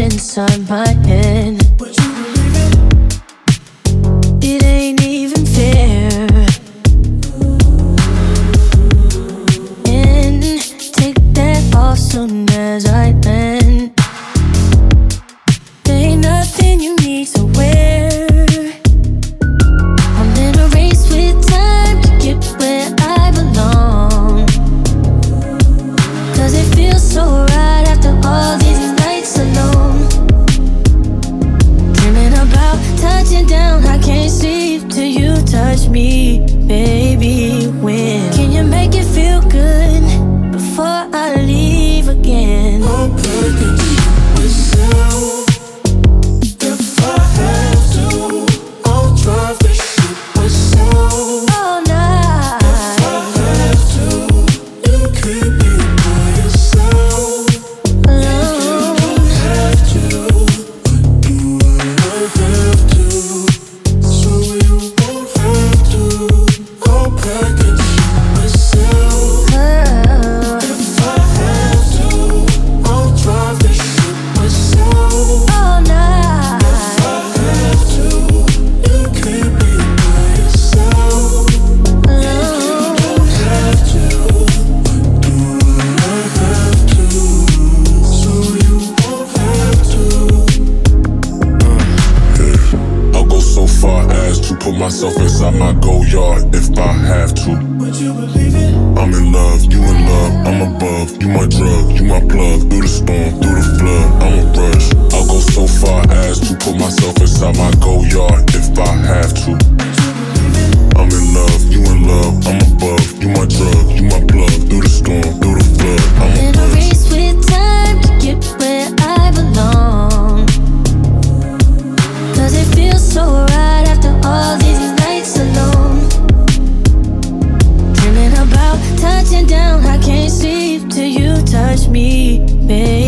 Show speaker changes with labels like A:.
A: inside my head.
B: Would you believe it?
A: It ain't even fair. And take that off soon as I land. There ain't nothing you need to wear. I'm in a race with time to get where I belong. Cause it feels so right after all these nights alone. Dreaming about touching down, I can't sleep till you touch me, baby. When can you make it feel good before I leave again?
B: I'll pack it myself. If I have to, I'll drive this shit myself.
A: All night.
B: If I have to, you can't be by yourself.
A: Alone.
B: I have to, but do I have to? So you won't have to. I'll pack it myself. If I have to, I'll drive this shit myself.
A: All night.
B: If I have to, you can't be by yourself.
A: Alone.
B: Have to, but do I have to? So you won't have to.
C: I'll go so far as to put myself inside my go yard if I have to.
B: Would you believe it?
C: I'm in love, you in love, I'm above. You my drug, you my plug. Through the storm, through the flood, I'm a rush. I'll go so far as to put myself inside my go yard if I have to. I'm in love, you in love, I'm above. You my drug, you my plug. Through the storm, through the flood, I'm a
A: In a
C: rush.
A: race with time to get where I belong. Cause it feels so right after all these nights alone. Dreaming about touching down, I can't sleep till you touch me, baby.